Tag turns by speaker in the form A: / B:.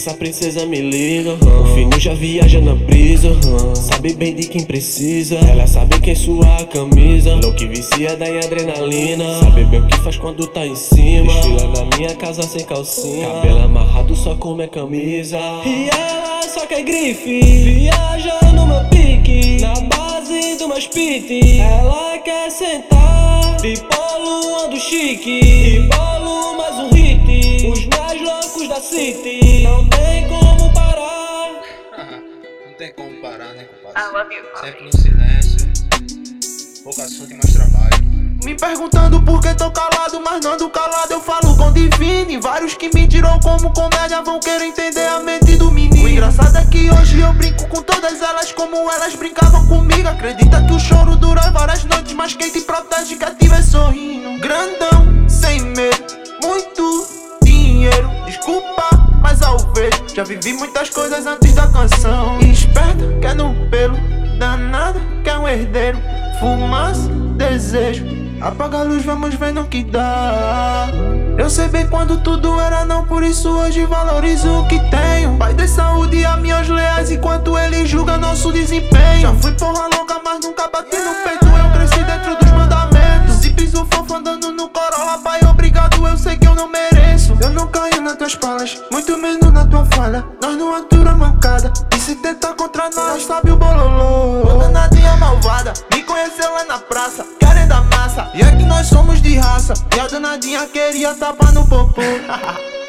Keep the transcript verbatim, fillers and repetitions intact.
A: essa princesa me liga, hum. O fino já viaja na brisa, hum. Sabe bem de quem precisa. Ela sabe quem sua a camisa. Louco que vicia da adrenalina. Sabe bem o que faz quando tá em cima. Desfila na minha casa sem calcinha. Cabelo amarrado só com minha camisa. E ela só quer grife. Viaja no meu pique, na base do meus pit. Ela quer sentar, bipolo ando chique. E bolo mais um hit. Os mais loucos da city. Não tem como parar.
B: Não tem como parar, né, compadre?
C: I love you,
B: Sempre no silêncio. Pouco assunto e mais trabalho.
D: Me perguntando por que tô calado, mas não ando calado, eu falo com divine. Vários que me tiram como comédia vão querer entender a mente do menino. O engraçado é que hoje eu brinco com todas elas como elas brincavam comigo. Acredita que o choro dura várias noites, mas quem te protege cativa é sorrindo. Grandão, sem medo, muito dinheiro. Desculpa, mas ao ver, já vivi muitas coisas antes da canção. Esperto, quer no pelo, danado, quer um herdeiro. Fumaça, desejo, apaga a luz, vamos ver no que dá. Eu sei bem quando tudo era não, por isso hoje valorizo o que tenho. Pai dê saúde a minhas leais enquanto ele julga nosso desempenho. Já fui porra louca, mas nunca bati no peito. Eu cresci dentro dos mandamentos. Se piso fofo andando no Corolla, pai, obrigado, eu sei que eu não mereço. Eu não caio nas tuas palas, muito menos na tua falha. Nós não atura mancada, e se tentar contra nós, sabe o bololô. Ô danadinha malvada, me conheceu lá na praça, querendo a massa. E é que nós somos de raça, e a danadinha queria tapar no popô.